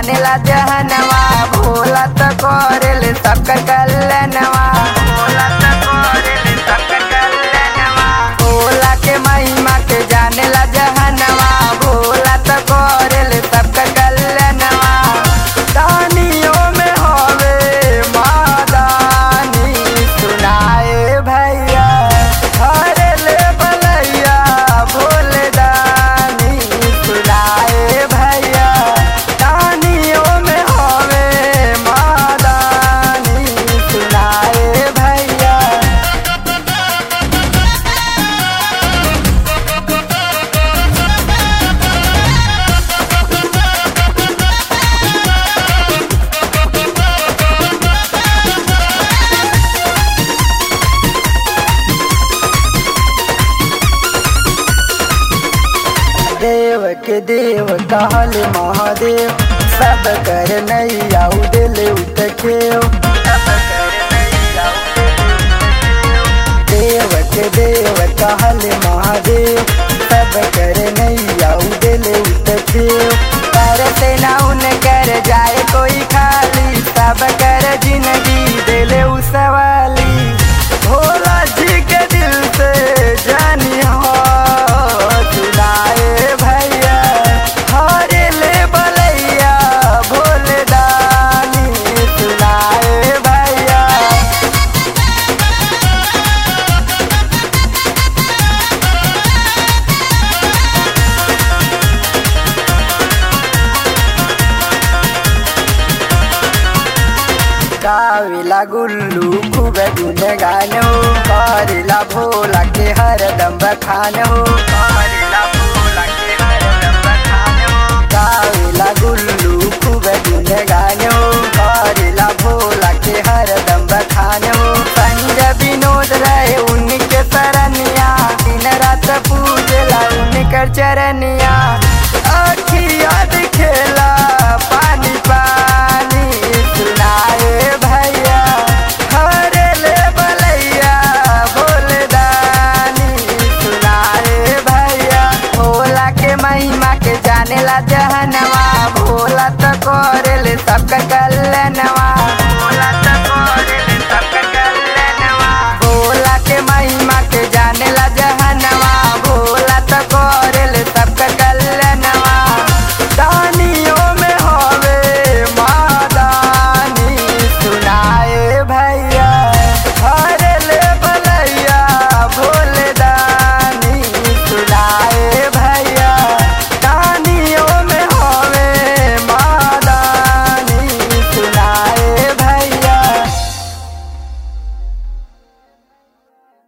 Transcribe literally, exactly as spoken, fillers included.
जाने ला जहनवा भोला तो करेले सबका कल्याणवा भोला तो करेले सबका कल्याणवा भोला के महिमा के जाने ला जहनवा भोला तो करेले सबका कल्याणवा दानियों में होवे मादानी सुनाए भैया हरे ले बलैया भोले दानी सुनाए भैया दानियों में होवे मादानी सुनाए भैया। देव के देव कहल महादेव सब कर नैया दिल उतखेव देव के देव कहल महादेव सब कर नैया दिल उतखेव करते ना उन कर जाए कोई खाली सब कर जिंदगी दिल उसवाली भोला जी के दिल से जानी हो सुनाए भैया हरे ले बलैया भोले दानी सुनाए भैया। गाविला गुल्लू खूब गुन गानो करिला भोला के हरदम बखानो करिला भोला के हरदम बखानो गाविला गुल्लू खूब गुन गानो करिला